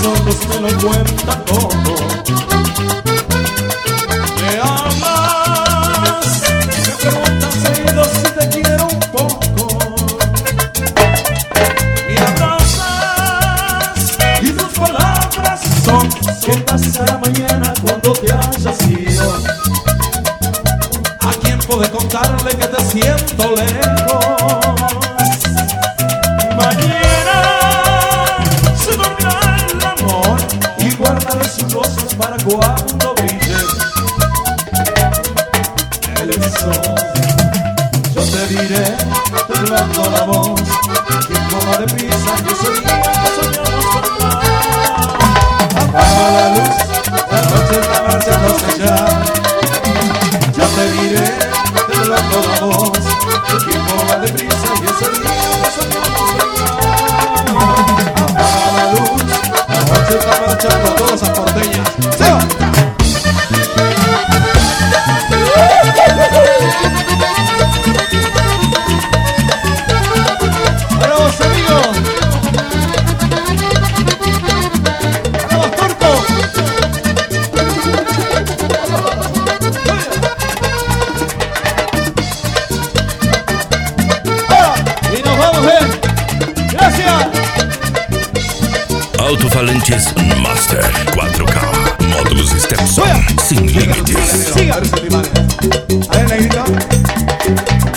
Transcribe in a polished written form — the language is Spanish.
otros me lo cuentan todo. Me amas, me preguntas seguido si te quiero un poco. Me abrazas y tus palabras son ¿qué pasará mañana cuando te hayas ido? ¿A quién puede contarle que te siento lejos? Mañana se dormirá el amor y guardaré sus rosas para cuando brille el sol. Yo te diré, temblando la voz, tiempo va deprisa y ese día soñamos con más. Apaga la luz, la noche está marchándose ya. Yo te diré, temblando la voz, el tiempo va deprisa y ese día soñamos con más. Apaga la luz, la noche está marchando a todas esas porteñas. ¡Se va! ¡Vamos, amigos! ¡Vamos, Turco! ¡Y nos vamos bien! ¡Gracias! Alto-falantes Master 4K. Módulos Stepson sin límites. Siga. A ver, negrito.